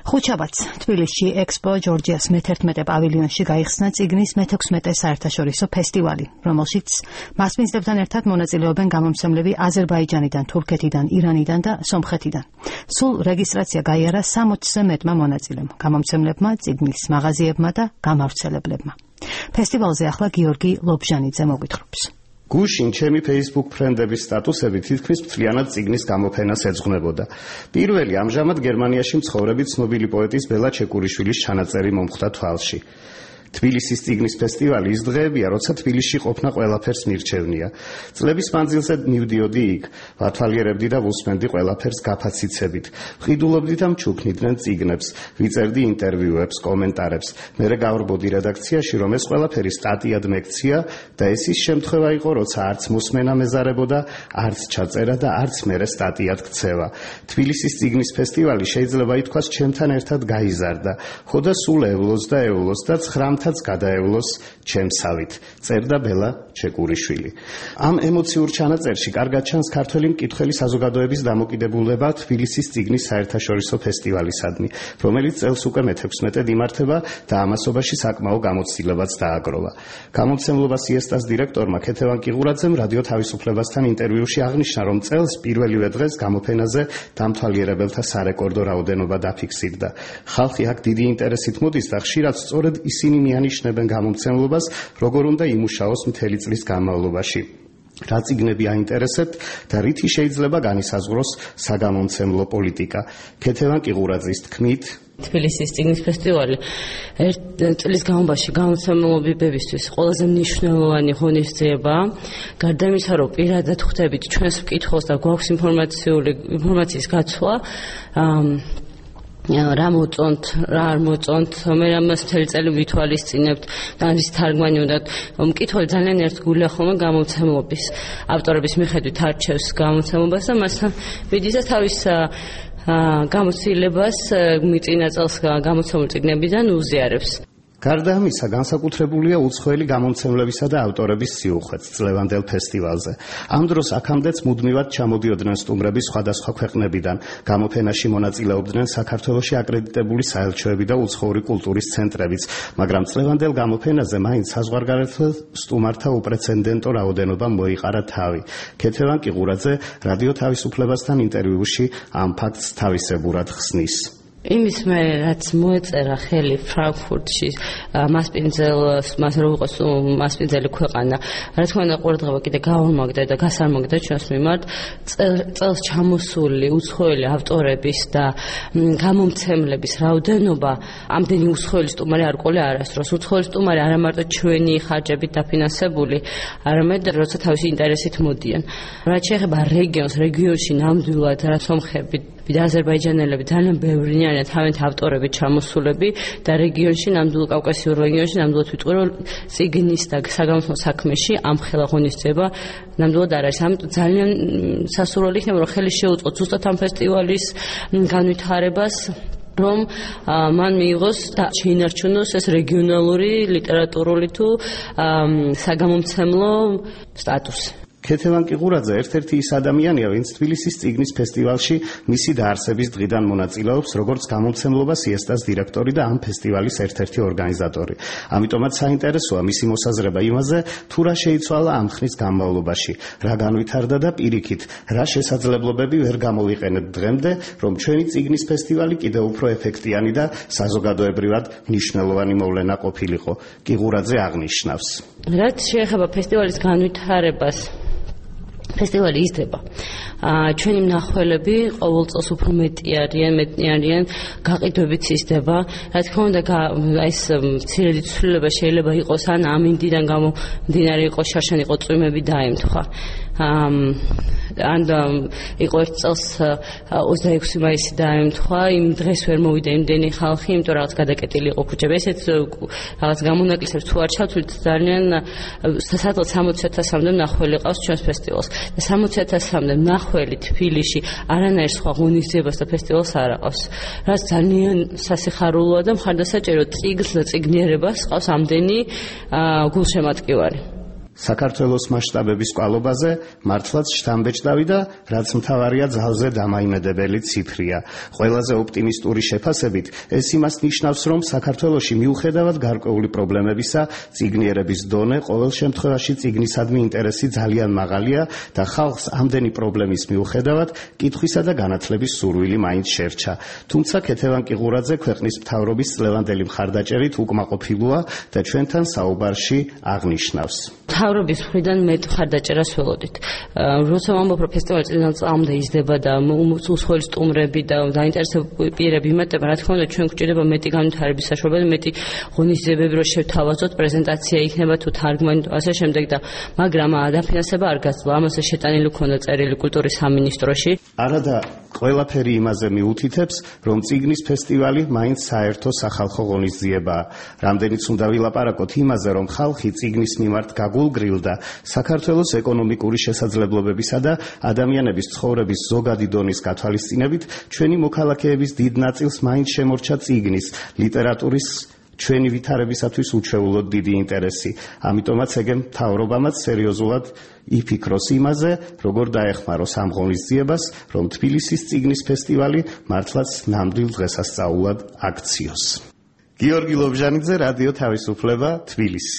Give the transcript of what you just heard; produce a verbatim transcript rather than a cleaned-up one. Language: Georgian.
ხუთშაბათს თბილისში ექსპო ჯორჯიას მეთერთმეტე პავილიონში გაიხსნა წიგნის მეთექვსმეტე საერთაშორისო ფესტივალი, რომელშიც მასპინძლებთან ერთად მონაწილეობენ გამომცემლები აზერბაიჯანიდან, თურქეთიდან, ირანიდან და სომხეთიდან. სულ რეგისტრაცია გაიარა სამოცზე მეტმა მონაწილემ, გამომცემლებმა, წიგნის მაღაზიებმა და გამავრცელებლებმა. ფესტივალზე ახლა გიორგი ლობჟანიძე მოგვითხრობს. გუშინ ჩემი Facebook ფრენდების სტატუსები თითქმის მთლიანად წიგნის გამოფენას ეძღვნებოდა. პირველი ამჟამად გერმანიაში მცხოვრები ცნობილი პოეტის ბელა ჩეკურიშვილის ჩანაწერი მომხვდა თვალში. თბილისის წიგნის ფესტივალი ის დღეებია, როცა თბილისში ყოფნა ყველაფერს მირჩევნია. წლების მანძილზე მივდიოდი იქ, ვათვალიერებდი და ვუსმენდი ყველაფერს გაფაციცებით. ვყიდულობდი და მჩუქნიდნენ წიგნებს, ვიწერდი ინტერვიუებს, კომენტარებს. მერე გავრბოდი რედაქციაში, რომ ეს ყველაფერი სტატიად მეკცია და ეს ის შემთხვევა იყო, როცა არც მოსმენა მეზარებოდა, არც ჩაწერა და არც მერე სტატიად ქცევა. თბილისის წიგნის ფესტივალი შეიძლება ითქვას ჩემთან ერთად გაიზარდა. ხო და სულ ევლოს და ევლოს და ცხრა თაც გადაევლოს ჩემსავით, წერდა ბელა ჩეკურიშვილი. ამ ემოციურ ჩანაწერში კარგად ჩანს ქართველი მკითხველი საზოგადოების დამოკიდებულება თბილისის წიგნის საერთაშორისო ფესტივალისადმი, რომელიც წელს უკვე მეთექვსმეტედ იმართება და ამასობაში საკმაო გამოცდილებაც დააგროვა. გამოცემლობა სიესტას დირექტორმა ქეთევან კიღურაძემ რადიო თავისუფლებასთან ინტერვიუში აღნიშნა, რომ წელს პირველივე დღეს გამოფენაზე დამთვალიერებელთა სარეკორდო რაოდენობა დაფიქსირდა. ხალხი აქ დიდი ინტერესით მოდის და ხშირად სწორედ ისინი მიანიშნებენ გამომცემლობას, როგორ უნდა იმუშაოს მთელი წლის განმავლობაში. რა წიგნები აინტერესებთ და რითი შეიძლება განისაზღვროს საგამომცემლო პოლიტიკა. ქეთევან კიღურაძის თქმით, თბილისის წიგნის ფესტივალი ერთ წლის განმავლობაში გამომცემლობებისთვის ყველაზე მნიშვნელოვანი ღონისძიებაა. გარდა იმისა, რომ პირადად ხვდებით ჩვენს მკითხველს და გვაქვს ინფორმაციული ინფორმაციის გაცვლა, რა მოწონთ, რა არ მოწონთ, მე ამას მთელი წელი ვითვალისწინებთ და ის თარგმანი უნდა მკითხველი ძალიან ერთგულია ხოლმე გამომცემლობის ავტორების მიხედვით არჩევს გამომცემლობას და მასთან მიდის და თავის გამოცდილებას მიწინა წელს გამოცემული წიგნებიდან უზიარებს. გარდა ამისა, განსაკუთრებულია უცხოელი გამომცემლებისა და ავტორების სიუხვეც წლევანდელ ფესტივალზე. ამ დროს აქამდეც მუდმივად ჩამოდიოდნენ სტუმრები სხვადასხვა ქვეყნებიდან. გამოფენაში მონაწილეობდნენ საქართველოში აკრედიტებული საელჩოები და უცხოური კულტურის ცენტრებიც, მაგრამ წლევანდელ გამოფენაზე მაინც საზღვარგარეთელ სტუმართა უპრეცედენტო რაოდენობა მოიყარა თავი. ქეთევან კიღურაძე რადიო თავისუფლებასთან ინტერვიუში ამ ფაქტს თავისებურად ხსნის. იმის მე რაც მოეწერა ხელი ფრანკფურტში მასპინძელს, მას რო იყოს მასპინძელი ქვეყანა, რა თქმა უნდა ყურადღება კიდე გაორმაგდა და გასარმაგდა ჩვენს მიმართ წელს ჩამოსული უცხოელი ავტორების და გამომცემლების რაოდენობა. ამდენი უცხოელი სტუმარი არ ყოლია არასდროს. უცხოელი სტუმარი არა მარტო ჩვენი ხარჯებით დაფინანსებული, არამედ როცა თავისი ინტერესით მოდიან. რაც შეეხება რეგიონს, რეგიონში ნამდვილად რა სომხები და აზერბაიჯანელები ძალიან ბევრი არიან თავიანთი ავტორები ჩამოსულები და რეგიონში, ნამდვილ კავკასიურ რეგიონში ნამდვილად ვიტყვი, რომ წიგნის და საგამომცემლო საქმეში ამ ხელა ღონისძიება ნამდვილად არ არის. ამიტომ ძალიან სასურველი იქნება, რომ ხელი შეუწყოთ ზუსტად ამ ფესტივალის განვითარებას, რომ მან მიიღოს და შეინარჩუნოს ეს რეგიონალური ლიტერატურული თუ საგამომცემლო სტატუსი. ქეთევან კიღურაძე ერთ-ერთი ის ადამიანია, ვინც თბილისის წიგნის ფესტივალში მისი დაარსების დღიდან მონაწილეობს, როგორც გამომცემლობა სიესტას დირექტორი და ამ ფესტივალის ერთ-ერთი ორგანიზატორი. ამიტომაც საინტერესოა მისი მოსაზრება იმაზე, თუ რა შეიცვალა ამ ხნის განმავლობაში, რა განვითარდა და პირიქით, რა შესაძლებლობები ვერ გამოვიყენეთ დღემდე, რომ ჩვენი წიგნის ფესტივალი კიდევ უფრო ეფექტიანი და საზოგადოებრივად მნიშვნელოვანი მოვლენა ყოფილიყო. კიღურაძე აღნიშნავს. რაც შეეხება ფესტივალის განვითარებას, ფესტივალი იზრდება. ჩვენი მნახველები ყოველ წელს უფრო მეტი არიან, მეტი არიან, გაყიდვებით იზრდება. რა თქმა უნდა, ეს მცირედი ცვლილება შეიძლება იყოს, ან ამინდიდან გამომდინარე იყოს, შარშან იყო წვიმები დაემთხვა. ან იყო ერთ წელს ოცდაექვსი მაისი დაემთხვა, იმ დღეს ვერ მოვიდა იმდენი ხალხი, იმიტომ რაღაც გადაკეტილი იყო ქუჩები. ესეც რაღაც გამონაკლისებს თუ არ ჩავთვლით, ძალიან სადღაც სამოცი ათასამდე მნახველი ყავს ჩვენს ფესტივალს. და სამოცი ათასამდე მნახველი თბილისში არანაირ სხვა ღონისძიებას და ფესტივალს არ აყავს. რაც ძალიან სასიხარულოა და მხარდასაჭერო წიგნს და წიგნიერებას ყავს ამდენი გულშემატკივარი. საქართველოს მასშტაბების კვალობაზე მართლაც შთამბეჭდავი და რაც მთავარია ძალზე დამაიმედებელი ციფრია. ყველაზე ოპტიმისტური შეფასებით ეს იმას ნიშნავს, რომ საქართველოში მიუხედავად გარკვეული პრობლემებისა, წიგნიერების დონე ყოველ შემთხვევაში წიგნისადმი ინტერესი ძალიან მაღალია და ხალხს ამდენი პრობლემის მიუხედავად კითხვისა და განათლების სურვილი მაინც შერჩა. თუმცა ქეთევან კიღურაძე ქვეყნის მთავრობის წლევანდელი მხარდაჭერით უკმაყოფილოა და ჩვენთან საუბარში აღნიშნავს. მთავრობის მხრიდან მეტ მხარდაჭერას ველოდით. როცა ვამბობ, რომ ფესტივალი წლიდან წლამდე იზრდება და უცხოელი სტუმრები და დაინტერესებული პირები იმატება, რა თქმა უნდა, ჩვენ გვჭირდება მეტი განვითარების საშუალება, მეტი ღონისძიებები, რომ შევთავაზოთ, პრეზენტაცია იქნება თუ თარგმანი და ასე შემდეგ და მაგრამ დაფინანსება არ გასულა. ამაზე შეტანილი ქონდა წერილი კულტურის სამინისტროში. არადა ყველაფერი იმაზე მიუთითებს, რომ წიგნის ფესტივალი მაინც საერთო სახალხო ღონისძიებაა. რამდენიც უნდა ვილაპარაკოთ იმაზე, რომ ხალხი წიგნის მიმართ გაგულგრილდა საქართველოს ეკონომიკური შესაძლებლობებისა და ადამიანების ცხოვრების ზოგადი დონის გათვალისწინებით, ჩვენი მოქალაქეების დიდ ნაწილს მაინც შემორჩა წიგნის, ლიტერატურის ჩვენი ვითარებისათვის უჩვეულოდ დიდი ინტერესი. ამიტომაც ეგ მთავრობამაც სერიოზულად იფიქროს იმაზე, როგორ დაეხმაროს ამ ღონისძიებას, რომ თბილისის წიგნის ფესტივალი მართლაც ნამდვილ დღესასწაულად აქციოს. გიორგი ლობჟანიძე, რადიო თავისუფლება, თბილისი.